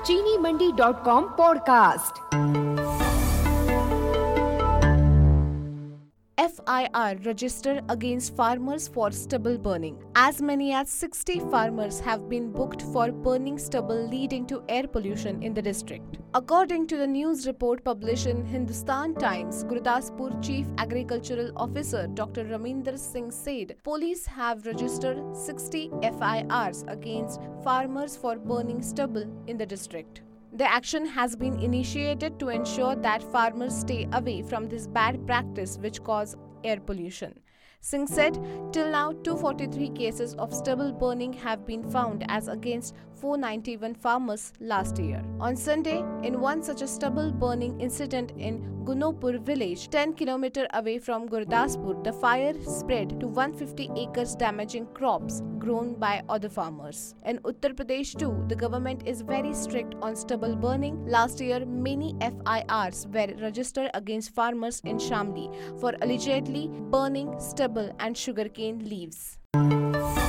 चीनीमंडी.com podcast. FIR registered against farmers for stubble burning. As many as 60 farmers have been booked for burning stubble, leading to air pollution in the district. According to the news report published in Hindustan Times, Gurdaspur Chief Agricultural Officer Dr. Raminder Singh said police have registered 60 FIRs against farmers for burning stubble in the district. The action has been initiated to ensure that farmers stay away from this bad practice which cause air pollution. Singh said, till now 243 cases of stubble burning have been found as against 491 farmers last year. On Sunday, in one such a stubble burning incident in Gunopur village, 10 km away from Gurdaspur, the fire spread to 150 acres, damaging crops grown by other farmers. In Uttar Pradesh too, the government is very strict on stubble burning. Last year, many FIRs were registered against farmers in Shamli for allegedly burning stubble and sugarcane leaves.